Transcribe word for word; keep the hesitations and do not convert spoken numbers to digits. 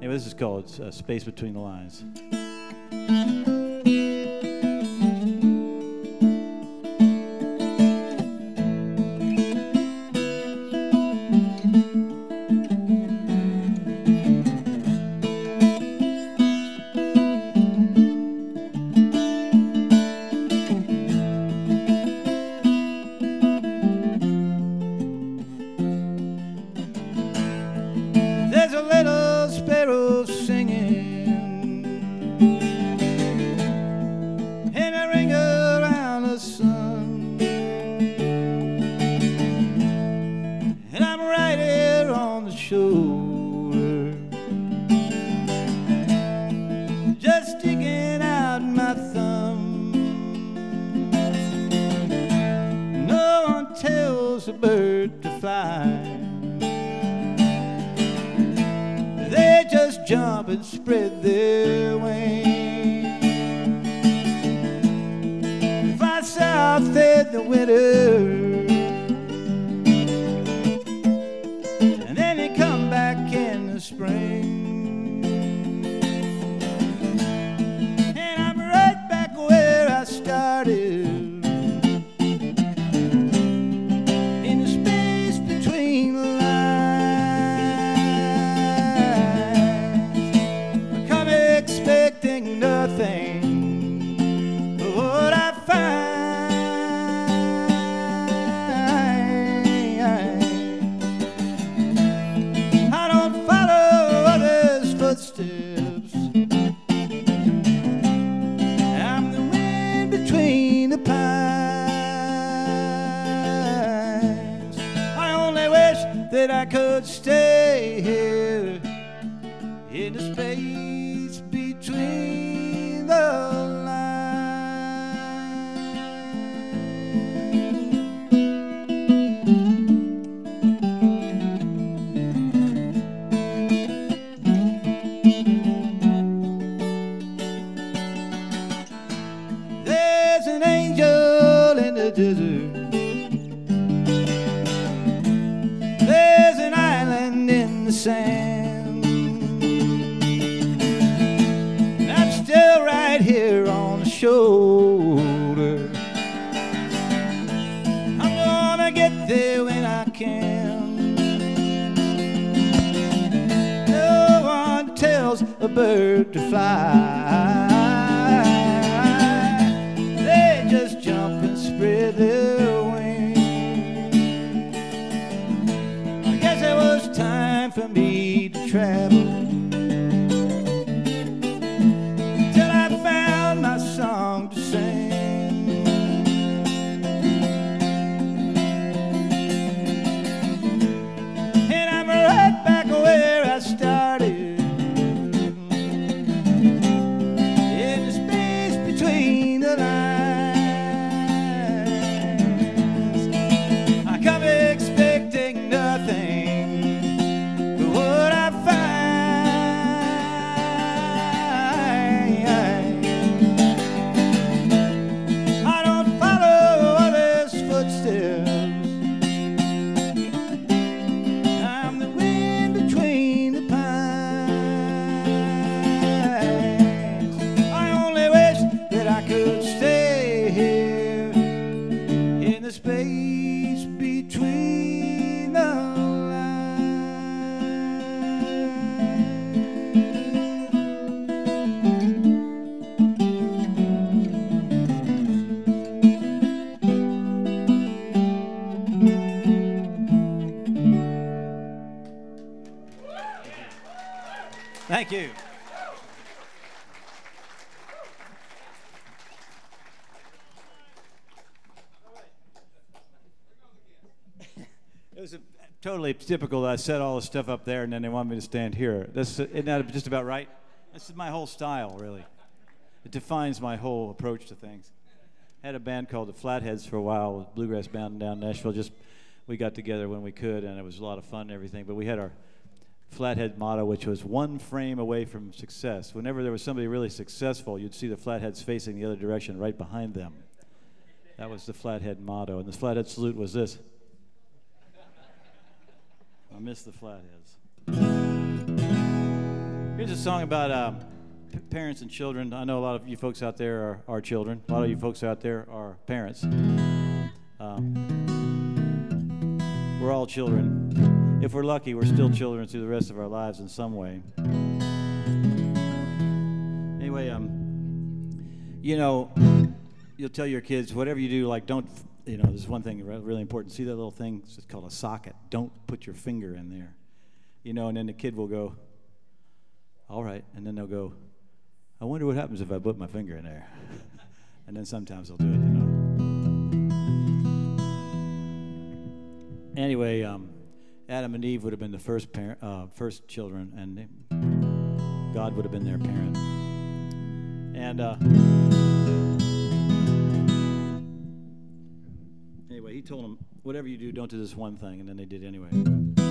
Anyway, this is called uh, Space Between the Lines. There's a little sparrow singing in a ring around the sun, and I'm right here on the shoulder, just sticking out my thumb. No one tells a bird to fly, they just jump and spread their wings. Fly south in the winter, and then they come back in the spring. And I'm right back where I started, in the space between the lines. Expecting nothing but what I find. I don't follow others' footsteps, I'm the wind between the pines. I only wish that I could stay here in the space between the lines. There's an angel in the desert, there's an island in the sand, still right here on the shoulder. I'm gonna get there when I can. No one tells a bird to fly, they just jump and spread their wings. I guess it was time for me to travel, song to sing. And I'm right back where I started, in the space between the lines. I come expecting nothing but what I find. I'm the wind between the pines. I only wish that I could stay here in the space between the Thank you. It was a, totally typical. I set all the stuff up there, and then they want me to stand here. This isn't that just about right? This is my whole style, really. It defines my whole approach to things. I had a band called the Flatheads for a while, a bluegrass band down in Nashville. Just we got together when we could, and it was a lot of fun and everything. But we had our Flathead motto, which was one frame away from success. Whenever there was somebody really successful, you'd see the Flatheads facing the other direction, right behind them. That was the Flathead motto, and the Flathead salute was this. I miss the Flatheads. Here's a song about um, p- parents and children. I know a lot of you folks out there are, are children. A lot of you folks out there are parents. Um, we're all children. If we're lucky, we're still children through the rest of our lives in some way. Anyway, um, you know, you'll tell your kids, whatever you do, like don't, you know, there's one thing really important. See that little thing? It's called a socket. Don't put your finger in there. You know, and then the kid will go, all right. And then they'll go, I wonder what happens if I put my finger in there. And then sometimes they'll do it, you know. Anyway, um, Adam and Eve would have been the first parent, uh, first children, and they, God would have been their parent. And uh, anyway, he told them, whatever you do, don't do this one thing. And then they did anyway.